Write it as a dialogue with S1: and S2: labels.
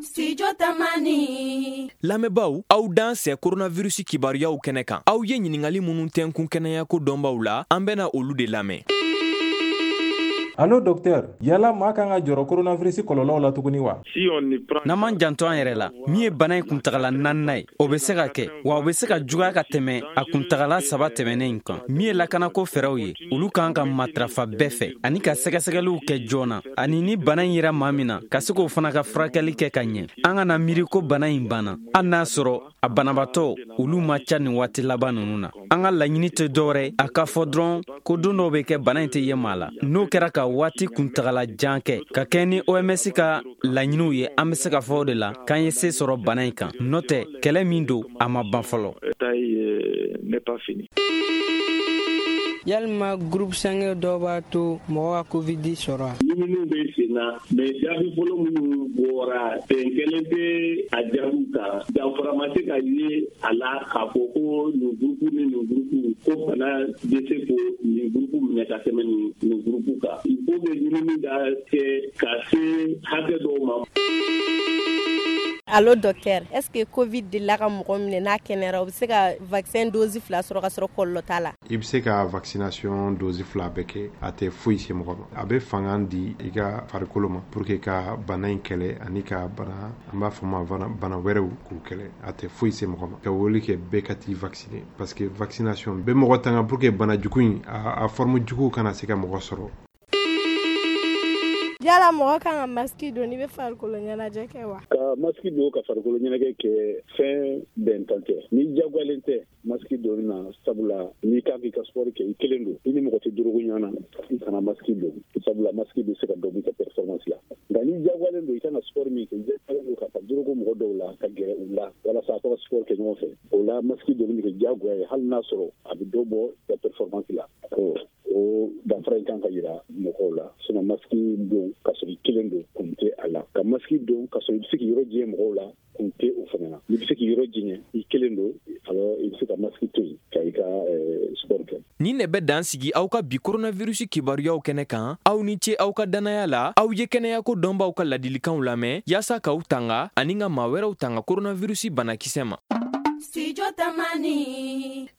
S1: Studio Tamani.
S2: Lamɛnbaaw aw dan sɛ coronavirus kibaruyaw kɛnɛ kan. Aw ye ɲiningali minnu tɛnkun kɛnɛya ko dɔnbaw la, an bɛna olu de lamɛn.
S3: Allo docteur, yala maa kan ka jɔrɔ coronavirus kɔlɔlɔw la tuguni wa?
S4: N'an m'an janto an yɛrɛ la, min ye bana in kuntagala 4nan ye, o bɛ se ka kɛ, wa o bɛ se ka jugaya ka tɛmɛ a kuntagala 3 tɛmɛnen in kan. Min ye lakanako fɛɛrɛw ye, olu kan ka matarafa bɛɛ fɛ, ani ka sɛgɛsɛgɛliw kɛ joona, ani ni bana in yera maa min na, ka se k'o fana ka furakɛli kɛ ka ɲɛ. An kana miiri ko bana in banna, hali n'a sɔrɔ a banabatɔ olu ma ca nin waati laban ninnu na. An ka laɲini tɛ dɔwɛrɛ a ka fɔ dɔrɔn ko don dɔw bɛ kɛ bana in tɛ ye maa la. N'o kɛra ka waati kuntagala jan kɛ ka kɛ ni OMS ka laɲiniw ye, an bɛ se ka fɔ o de la k'an ye se sɔrɔ bana in kan. N'o tɛ kɛlɛ min don a ma ban fɔlɔ.
S5: Yalima groupe sange dɔ b'a to mɔgɔ ka covid sɔrɔ a?
S6: Minnu bɛ sen na mais jaabi fɔlɔ minnu bɔra bɛn kelen tɛ a jaabiw kan. Danfara ma se ka ye a la k'a fɔ ko nin groupe ni nin groupe ko bana bɛ se ko nin groupe minɛ ka tɛmɛ nin groupe kan. Il faut que ɲinini ka kɛ ka se hakɛ dɔw ma.
S7: Allo docteur, est-ce que Covid de la ka mɔgɔ minɛ n'a kɛnɛyara o bɛ se ka vaccin dose 2 sɔrɔ ka sɔrɔ kɔlɔlɔ t'a la?
S8: I bɛ se ka vaccination dose 2 bɛɛ kɛ a tɛ foyi se mɔgɔ ma. A bɛ fanga di i ka farikolo ma pour que ka bana in kɛlɛ ani ka bana an b'a fɔ ma bana wɛrɛw k'u kɛlɛ. A tɛ foyi se mɔgɔ ma. Ka wuli kɛ bɛɛ ka t'i vacciner parce que vaccination bɛ mɔgɔ tanga pour que bana jugu in a forme jugu kana se ka mɔgɔ sɔrɔ.
S9: Yala mɔgɔ kan ka masque don n'i bɛ farikolo ɲɛnajɛ kɛ wa?
S6: Ka masque don ka farikolo ɲɛnajɛ kɛ fɛn bɛntan tɛ. Ni jagoyalen tɛ masque donni na sabula n'i kan k'i ka sport kɛ i kelen don. I ni mɔgɔ tɛ dorogo ɲɔgɔn na i kana masque don sabula masque bɛ se ka dɔ b'i ka performance la. Nka n'i jagoyalen don i kan ka sport min kɛ i jagoyalen don ka taa dorogo mɔgɔ dɔw la ka gɛrɛ u la walasa a ka sport kɛ ɲɔgɔn fɛ. O la masque donni bɛ kɛ jagoya ye hali n'a sɔrɔ a bɛ dɔ bɔ ka performance la. O danfara in kan ka yira mɔgɔw la sinon masque don ka sɔrɔ i kelen don kun tɛ a la ka masque don ka sɔrɔ i bɛ se k'i yɔrɔ diɲɛ mɔgɔw la kun tɛ o fana na n'i bɛ se k'i yɔrɔ diɲɛ i kelen don alors i bɛ se ka masque to yen ka i ka sport kɛ.
S2: Nin ne bɛ dan sigi aw ka bi coronavirus kibaruyaw kɛnɛ kan, aw ni ce aw ka danaya la, aw ye kɛnɛyako dɔnbaw ka ladilikanw lamɛn yaasa k'aw tanga ani ka maa wɛrɛw tanga coronavirus banakisɛ ma.
S1: Studio Tamani.